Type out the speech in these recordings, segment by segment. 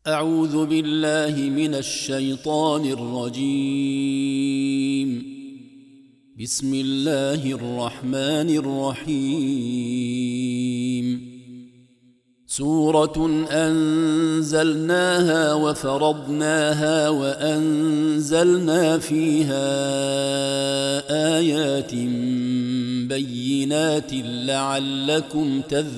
أعوذ بالله من الشيطان الرجيم. بسم الله الرحمن الرحيم. سورة أنزلناها وفرضناها وأنزلنا فيها آيات بينات لعلكم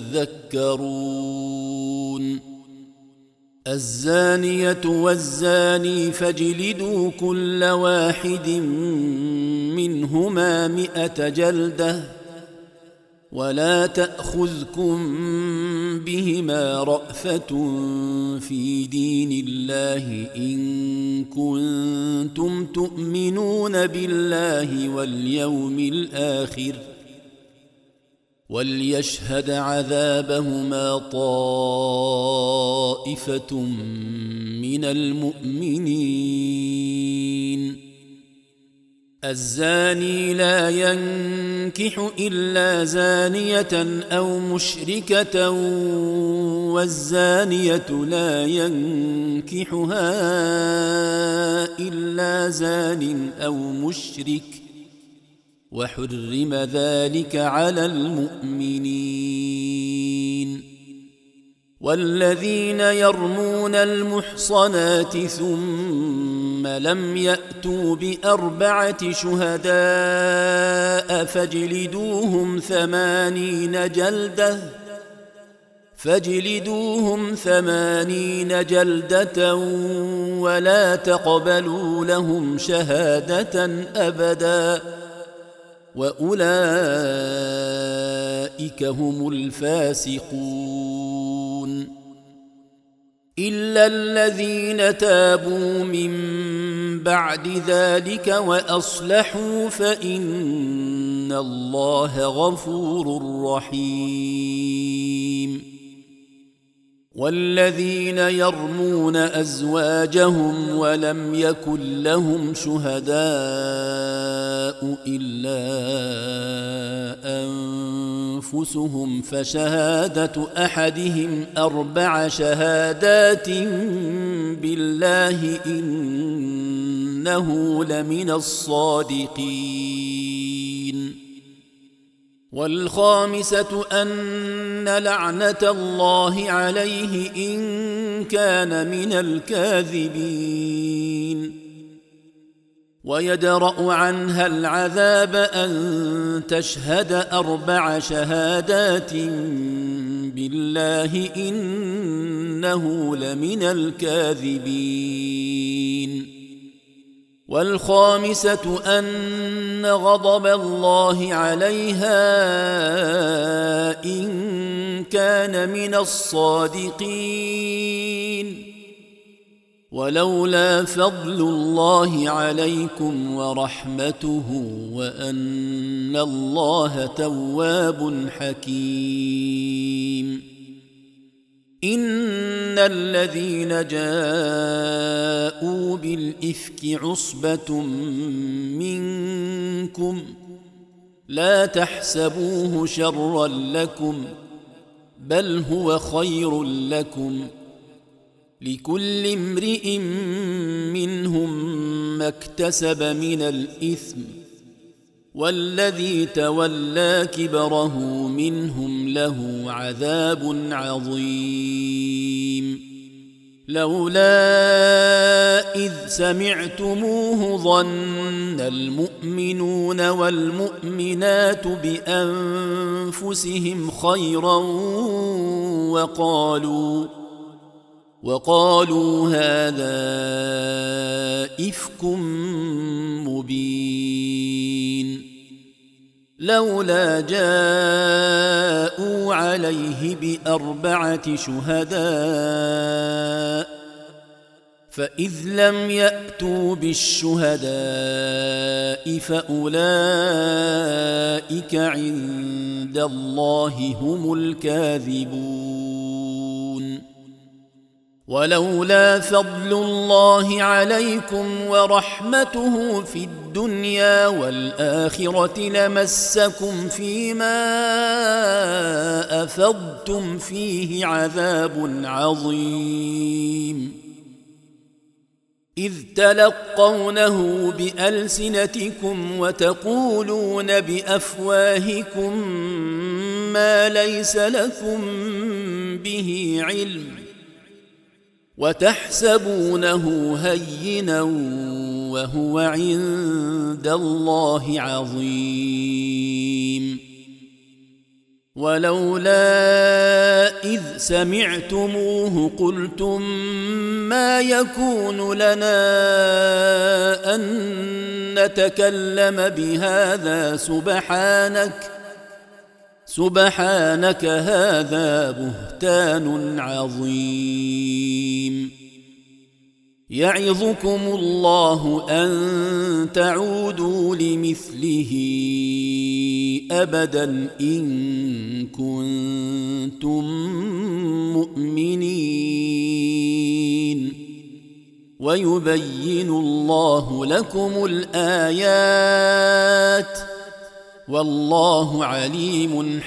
تذكرون. الزانية والزاني فاجلدوا كل واحد منهما 100 جلدة ولا تأخذكم بهما رأفة في دين الله إن كنتم تؤمنون بالله واليوم الآخر وليشهد عذابهما طائفة من المؤمنين. الزاني لا ينكح إلا زانية أو مشركة والزانية لا ينكحها إلا زان أو مشرك وحرم ذلك على المؤمنين. والذين يرمون المحصنات ثم لم يأتوا ب4 شهداء فاجلدوهم 80 جلدة ولا تقبلوا لهم شهادة أبدا وأولئك هم الفاسقون. إلا الذين تابوا من بعد ذلك وأصلحوا فإن الله غفور رحيم. والذين يرمون أزواجهم ولم يكن لهم شهداء إلا أنفسهم فشهادة أحدهم 4 شهادات بالله إنه لمن الصادقين. والخامسة أن لعنة الله عليه إن كان من الكاذبين. ويدرأ عنها العذاب أن تشهد 4 شهادات بالله إنه لمن الكاذبين. والخامسة أن غضب الله عليها إن كان من الصادقين. ولولا فضل الله عليكم ورحمته وأن الله تواب حكيم. إن الذين جاءوا بالإفك عصبة منكم لا تحسبوه شرا لكم بل هو خير لكم لكل امرئ منهم ما اكتسب من الإثم والذي تولى كبره منهم له عذاب عظيم. لولا إذ سمعتموه ظن المؤمنون والمؤمنات بأنفسهم خيرا وقالوا هذا إفك مبين. لولا جاءوا عليه ب4 شهداء فإذ لم يأتوا بالشهداء فأولئك عند الله هم الكاذبون. ولولا فضل الله عليكم ورحمته في الدنيا والآخرة لمسكم فيما أفضتم فيه عذاب عظيم. إذ تلقونه بألسنتكم وتقولون بأفواهكم ما ليس لكم به علم وتحسبونه هينا وهو عند الله عظيم ولولا إذ سمعتموه قلتم ما يكون لنا أن نتكلم بهذا سبحانك هذا بهتان عظيم يعظكم الله أن تعودوا لمثله أبدا إن كنتم مؤمنين ويبين الله لكم الآيات والله عليم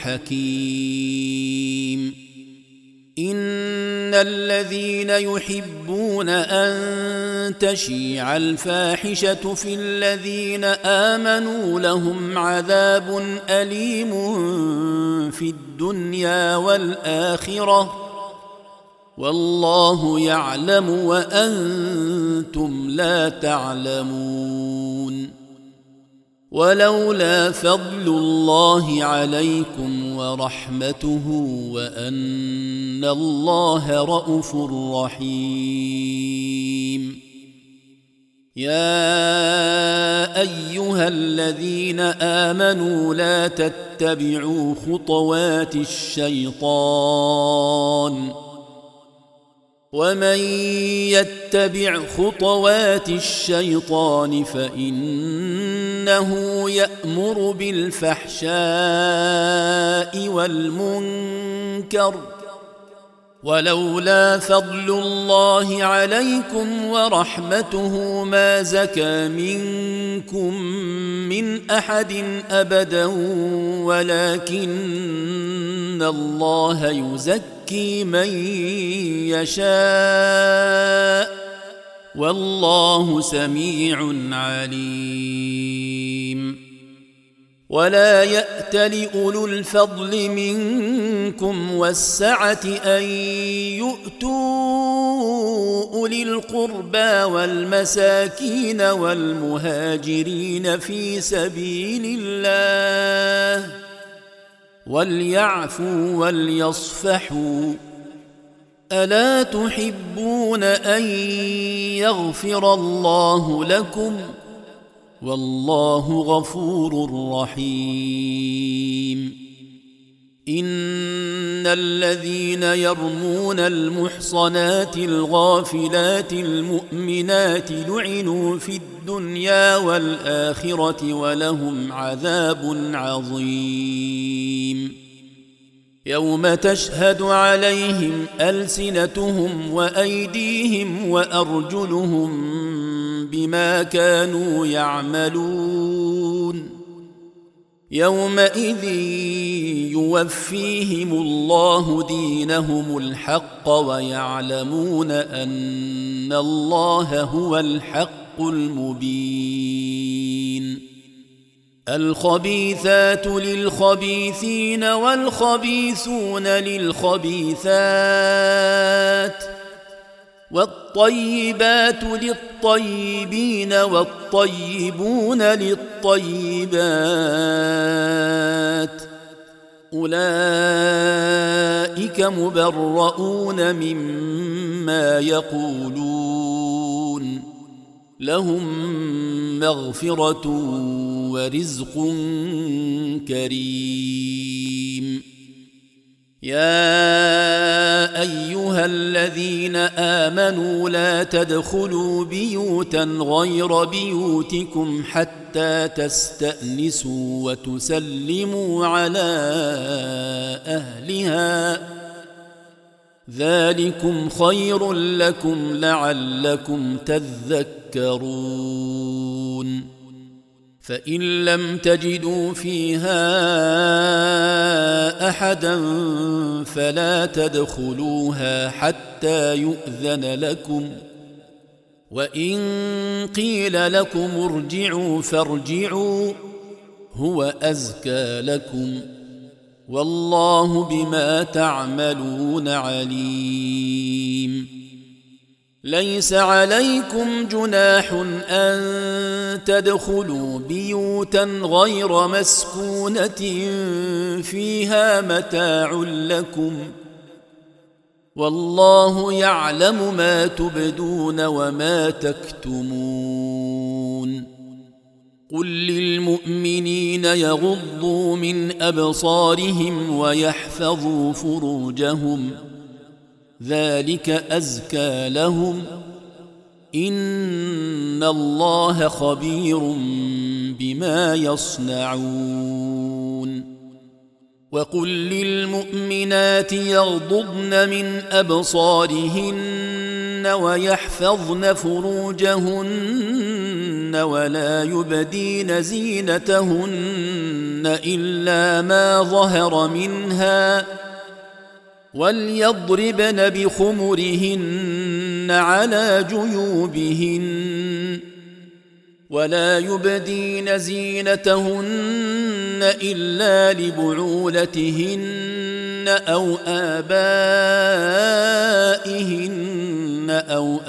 حكيم إن الذين يحبون أن تشيع الفاحشة في الذين آمنوا لهم عذاب أليم في الدنيا والآخرة والله يعلم وأنتم لا تعلمون ولولا فضل الله عليكم ورحمته وأن الله رءوف رحيم يا أيها الذين آمنوا لا تتبعوا خطوات الشيطان ومن يتبع خطوات الشيطان فإنه يأمر بالفحشاء والمنكر ولولا فضل الله عليكم ورحمته ما زكى منكم من أحد أبدا ولكن الله يزكي من يشاء والله سميع عليم ولا يأتل أولو الفضل منكم والسعة أن يؤتوا أولي القربى والمساكين والمهاجرين في سبيل الله وليعفوا وليصفحوا ألا تحبون أن يغفر الله لكم والله غفور رحيم إن الذين يرمون المحصنات الغافلات المؤمنات لعنوا في الدنيا والآخرة ولهم عذاب عظيم يوم تشهد عليهم ألسنتهم وأيديهم وأرجلهم بما كانوا يعملون يومئذ يوفيهم الله دينهم الحق ويعلمون أن الله هو الحق المبين الخبيثات للخبيثين والخبيثون للخبيثات والطيبات للطيبين والطيبون للطيبات أولئك مبرؤون مما يقولون لهم مغفرة ورزق كريم يا أيها الذين آمنوا لا تدخلوا بيوتا غير بيوتكم حتى تستأنسوا وتسلموا على أهلها ذلكم خير لكم لعلكم تذكرون فإن لم تجدوا فيها أحدا فلا تدخلوها حتى يؤذن لكم وإن قيل لكم ارجعوا فارجعوا هو أزكى لكم والله بما تعملون عليم. ليس عليكم جناح أن تدخلوا بيوتا غير مسكونة فيها متاع لكم والله يعلم ما تبدون وما تكتمون. قل للمؤمنين يغضوا من أبصارهم ويحفظوا فروجهم ذلك أزكى لهم إن الله خبير بما يصنعون. وقل للمؤمنات يغضضن من أبصارهن ويحفظن فروجهن ولا يبدين زينتهن إلا ما ظهر منها وليضربن بخمرهن على جيوبهن ولا يبدين زينتهن إلا لبعولتهن أو آبائهن أو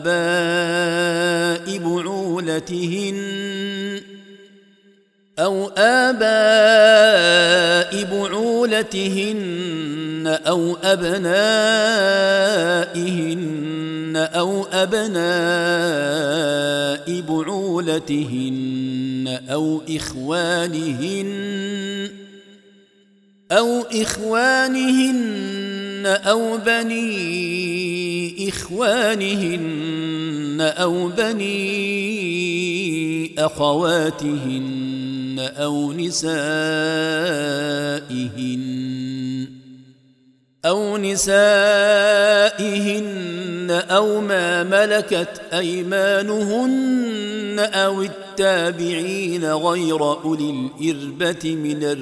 آباء بعولتهن أو أبنائهن أو أبناء بعولتهن أو إخوانهن أو بني إخوانهن أو بني أخواتهن أو نسائهن أو ما ملكت أيمانهن أو التابعين غير أولي الإربة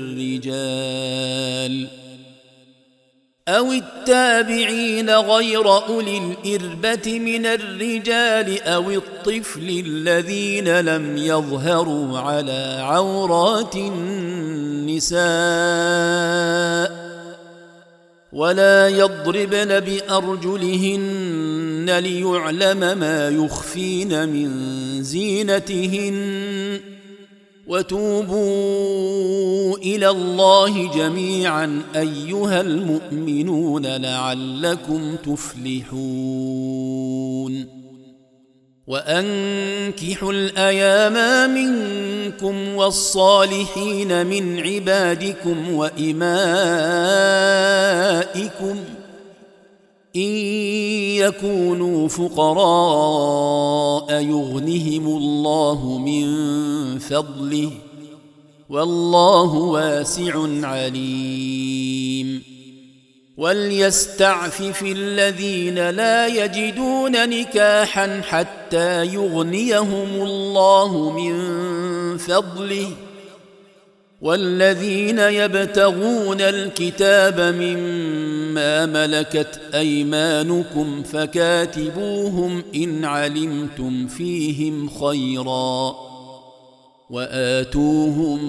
من الرجال أو الطفل الذين لم يظهروا على عورات النساء ولا يضربن بأرجلهن ليعلم ما يخفين من زينتهن وتوبوا إلى الله جميعا أيها المؤمنون لعلكم تفلحون. وأنكحوا الأيام منكم والصالحين من عبادكم وإمائكم إن يكونوا فقراء يغنهم الله من فضله والله واسع عليم. وليستعفف الذين لا يجدون نكاحا حتى يغنيهم الله من فضله والذين يبتغون الكتاب مما ملكت أيمانكم فكاتبوهم إن علمتم فيهم خيرا وآتوهم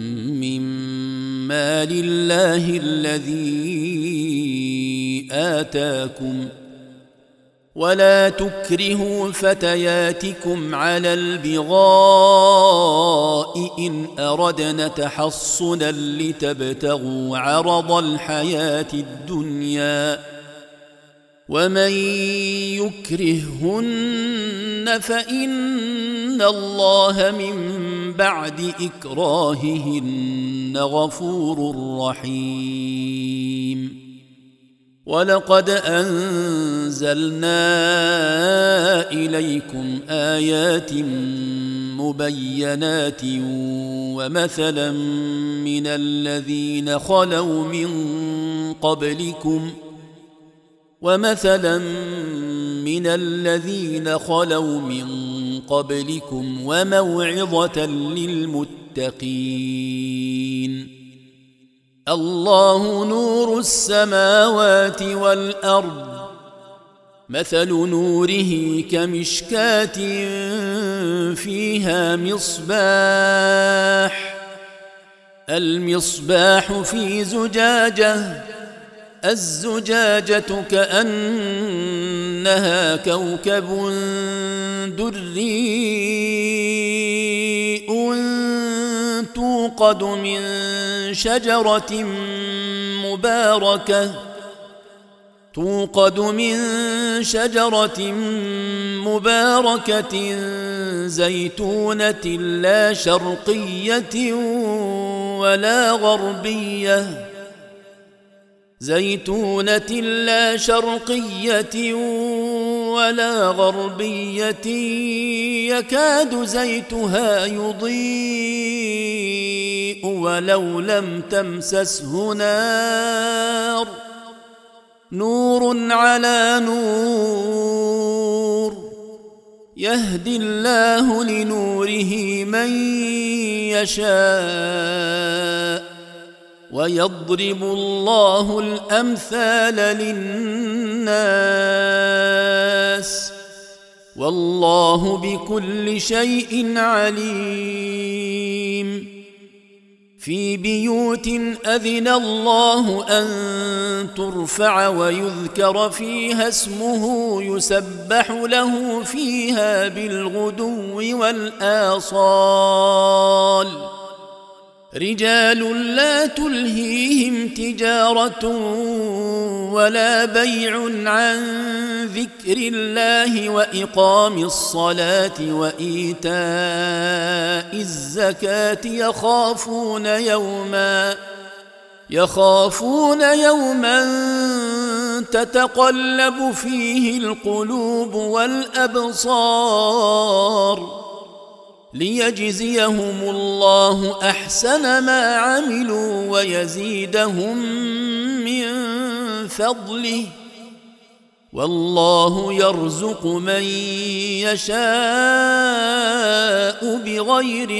مما لله الذي آتاكم ولا تكرهوا فتياتكم على البغاء إن أردنا تحصنا لتبتغوا عرض الحياة الدنيا ومن يكرههن فإن الله من بعد إكراههن غفور رحيم. ولقد أنزلنا إليكم آيات مبينات ومثلا من الذين خلوا من قبلكم وموعظة للمتقين. الله نور السماوات والأرض مثل نوره كمشكاة فيها مصباح، المصباح في زجاجة، الزجاجة كأنها كوكب دري توقد من شجرة مباركة زيتونة لا شرقية ولا غربية يكاد زيتها يضيء ولو لم تمسسه نار، نور على نور، يهدي الله لنوره من يشاء ويضرب الله الأمثال للناس والله بكل شيء عليم. في بيوت أذن الله أن ترفع ويذكر فيها اسمه يسبح له فيها بالغدو والآصال، رجال لا تلهيهم تجارة ولا بيع عن ذكر الله وإقام الصلاة وإيتاء الزكاة يخافون يوما تتقلب فيه القلوب والأبصار، ليجزيهم الله أحسن ما عملوا ويزيدهم من فضله، والله يرزق من يشاء بغير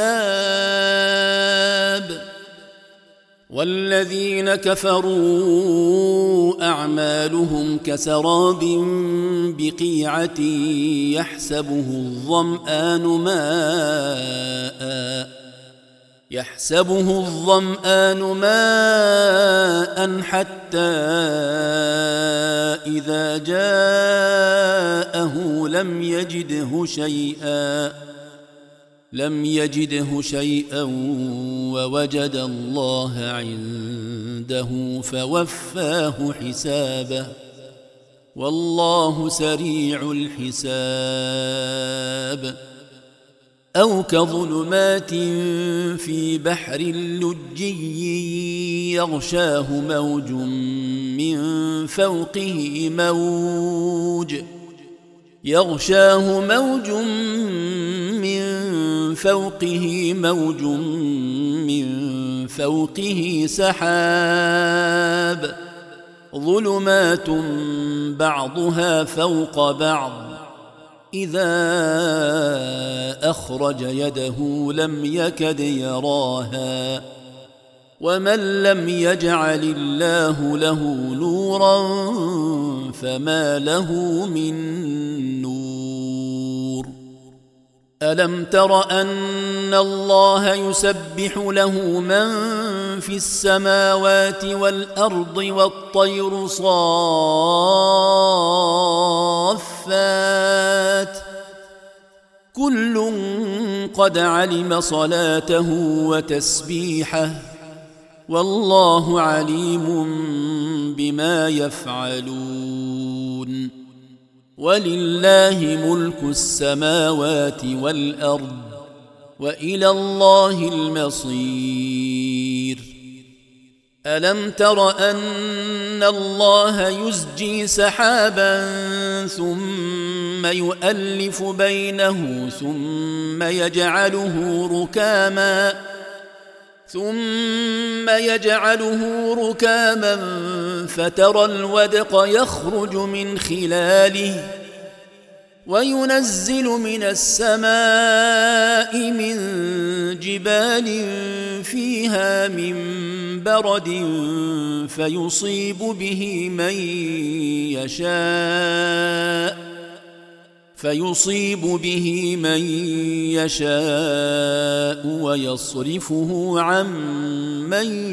حساب. والذين كفروا أعمالهم كسراب بقيعة يحسبه الظمآن ماء حتى إذا جاءه لم يجده شيئا ووجد الله عنده فوفاه حسابه والله سريع الحساب. أو كظلمات في بحر لجي يغشاه موج من فوقه من فوقه سحاب، ظلمات بعضها فوق بعض، إذا أخرج يده لم يكد يراها، ومن لم يجعل الله له نورا فما له من نور. ألم تر أن الله يسبح له من في السماوات والأرض والطير صافات، كل قد علم صلاته وتسبيحه والله عليم بما يفعلون. ولله ملك السماوات والأرض وإلى الله المصير. ألم تر أن الله يزجي سحابا ثم يؤلف بينه ثم يجعله ركاما فترى الودق يخرج من خلاله وينزل من السماء من جبال فيها من برد فيصيب به من يشاء ويصرفه عن من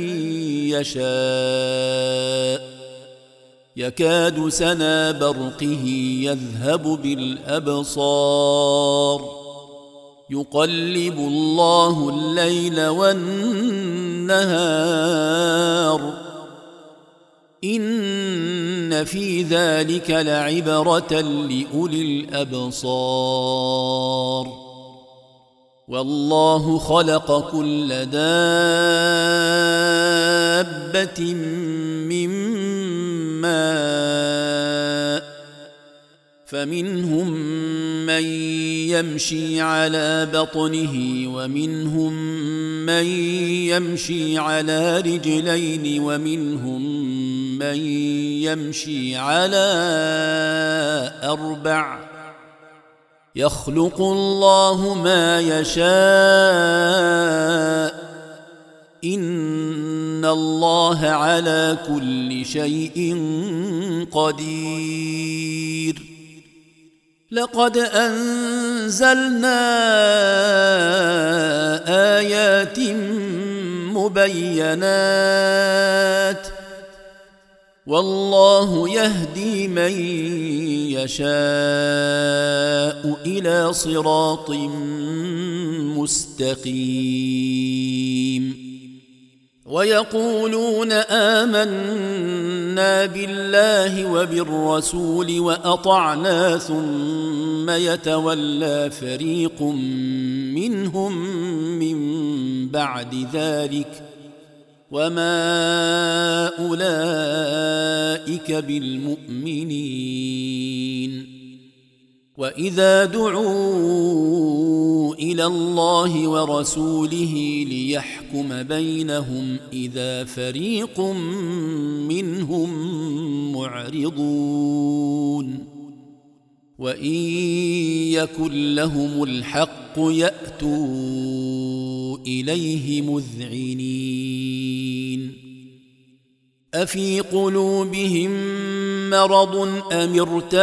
يشاء يكاد سنا برقه يذهب بالأبصار يقلب الله الليل والنهار إن في ذلك لعبرة لأولي الأبصار والله خلق كل دابة من ماء فمنهم من يمشي على بطنه ومنهم من يمشي على رجلين ومنهم من يمشي على أربع يخلق الله ما يشاء إن الله على كل شيء قدير لقد أنزلنا آيات مبينات والله يهدي من يشاء إلى صراط مستقيم ويقولون آمنا بالله وبالرسول وأطعنا ثم يتولى فريق منهم من بعد ذلك وما أولئك بالمؤمنين وإذا دعوا إلى الله ورسوله ليحكم بينهم إذا فريق منهم معرضون وإن يكن لهم الحق يأتوا إليه مذعنين أفي قلوبهم مرض أم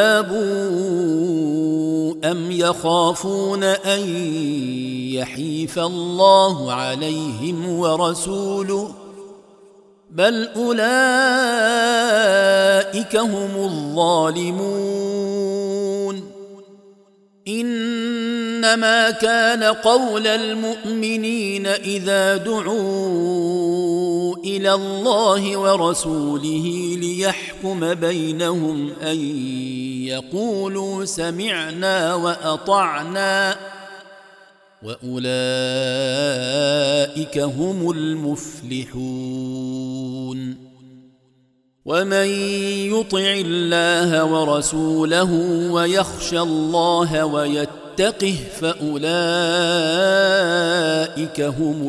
ارتابوا أم يخافون أن يحيف الله عليهم ورسوله بل أولئك هم الظالمون إنما كان قول المؤمنين إذا دعوا إلى الله ورسوله ليحكم بينهم أن يقولوا سمعنا وأطعنا وأولئك هم المفلحون ومن يطع الله ورسوله ويخشى الله ويتقه فأولئك هم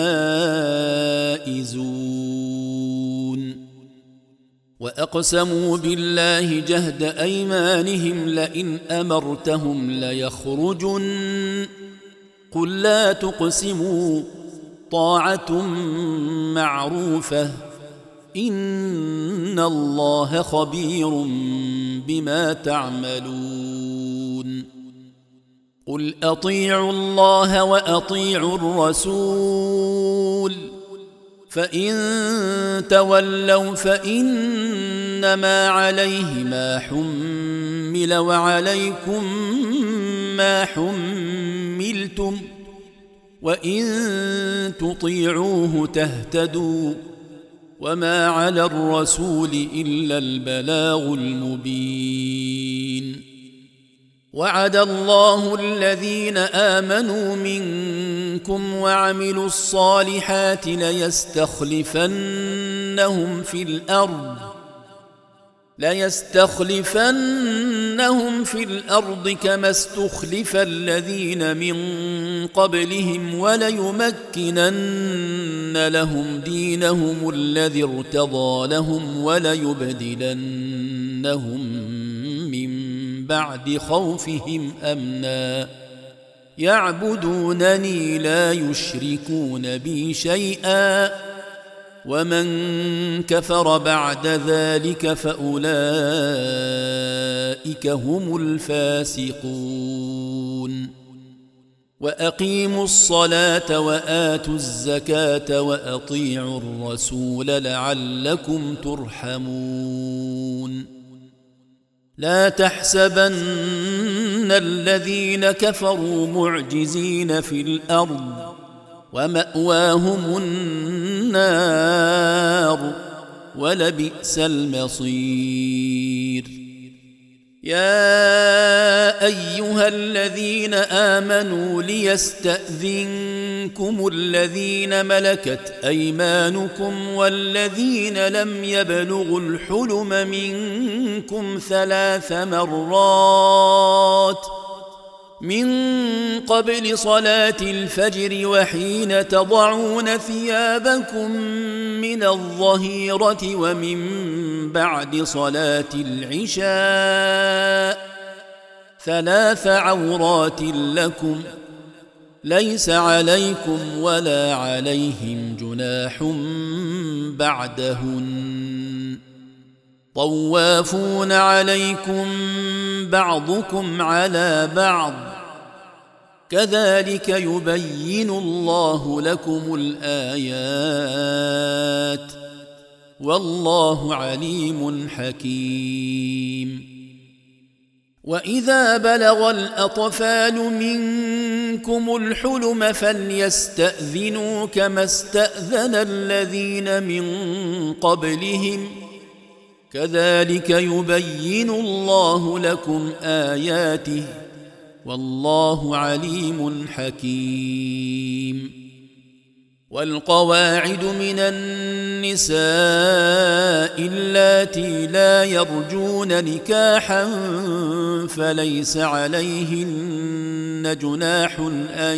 الفائزون وأقسموا بالله جهد أيمانهم لئن أمرتهم ليخرجن قل لا تقسموا طاعة معروفة إن الله خبير بما تعملون قل أطيعوا الله وأطيعوا الرسول فإن تولوا فإنما عليه ما حمل وعليكم ما حملتم وإن تطيعوه تهتدوا وما على الرسول إلا البلاغ المبين وعد الله الذين آمنوا منكم وعملوا الصالحات ليستخلفنهم في الأرض كما استخلف الذين من قبلهم وليمكنن لهم دينهم الذي ارتضى لهم وليبدلنهم من بعد خوفهم أمنا يعبدونني لا يشركون بي شيئا ومن كفر بعد ذلك فأولئك هم الفاسقون وأقيموا الصلاة وآتوا الزكاة وأطيعوا الرسول لعلكم ترحمون لا تحسبن الذين كفروا معجزين في الأرض ومأواهم النار ولبئس المصير يا أيها الذين آمنوا ليستأذنكم الذين ملكت أيمانكم والذين لم يبلغوا الحلم منكم 3 مرات من قبل صلاة الفجر وحين تضعون ثيابكم من الظهيرة ومن بعد صلاة العشاء 3 عورات لكم ليس عليكم ولا عليهم جناح بعدهن طوافون عليكم بعضكم على بعض كذلك يبين الله لكم الآيات والله عليم حكيم وإذا بلغ الأطفال منكم الحلم فليستأذنوا كما استأذن الذين من قبلهم كذلك يبين الله لكم آياته والله عليم حكيم والقواعد من النساء اللاتي لا يرجون نكاحا فليس عليهن جناح أن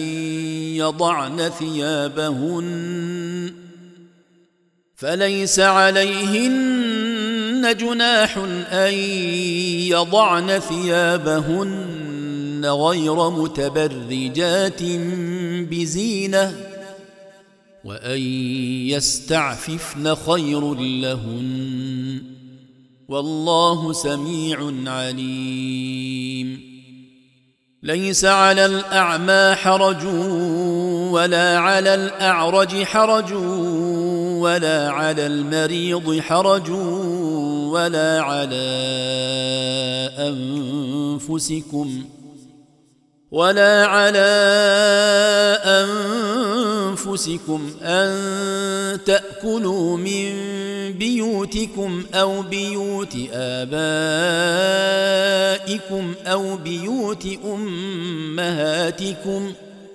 يضعن ثيابهن غير متبرجات بزينة وأن يستعففن خير لهن والله سميع عليم ليس على الأعمى حرج ولا على الأعرج حرج ولا على المريض حرج ولا على أنفسكم أن تأكلوا من بيوتكم أو بيوت آبائكم أو بيوت أمهاتكم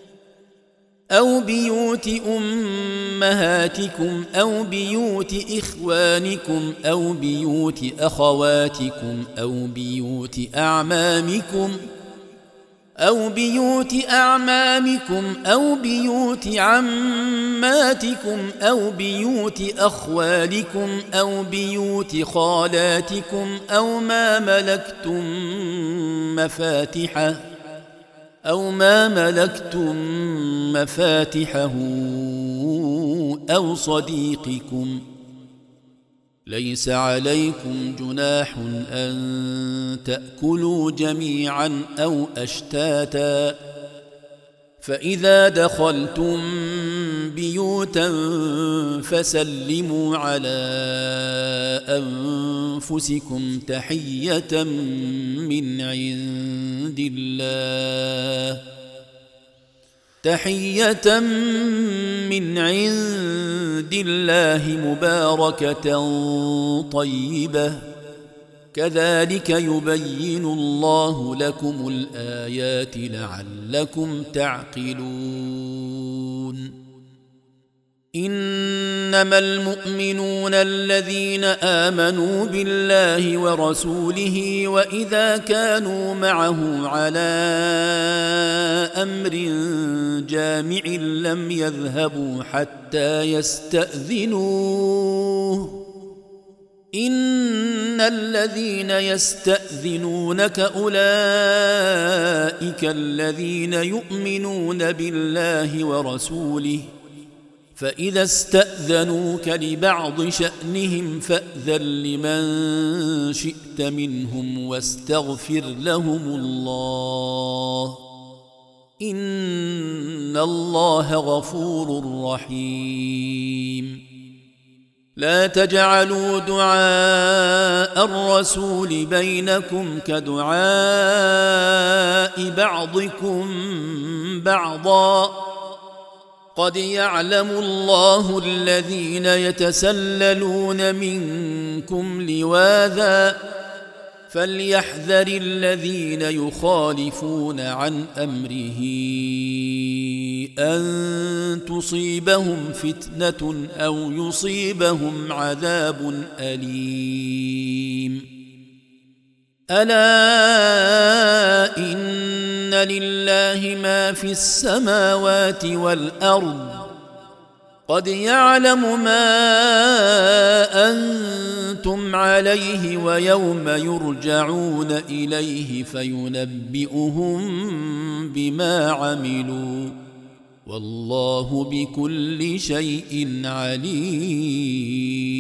أو بيوت إخوانكم أو بيوت أخواتكم أو بيوت أعمامكم أو بيوت عماتكم أو بيوت أخوالكم أو بيوت خالاتكم أو ما ملكتم مفاتحه أو صديقكم ليس عليكم جناح أن تأكلوا جميعا أو أشتاتا فإذا دخلتم بيوتا فسلموا على أنفسكم تحية من عند الله مباركة طيبة كذلك يبين الله لكم الآيات لعلكم تعقلون إنما المؤمنون الذين آمنوا بالله ورسوله وإذا كانوا معه على أمر جامع لم يذهبوا حتى يستأذنوه إن الذين يستأذنونك أولئك الذين يؤمنون بالله ورسوله، فإذا استأذنوك لبعض شأنهم فأذن لمن شئت منهم واستغفر لهم الله، إن الله غفور رحيم. لا تجعلوا دعاء الرسول بينكم كدعاء بعضكم بعضا، قد يعلم الله الذين يتسللون منكم لواذا، فليحذر الذين يخالفون عن أمره أن تصيبهم فتنة أو يصيبهم عذاب أليم. ألا إن لله ما في السماوات والأرض، قد يعلم ما أنتم عليه ويوم يرجعون إليه فينبئهم بما عملوا، والله بكل شيء عليم.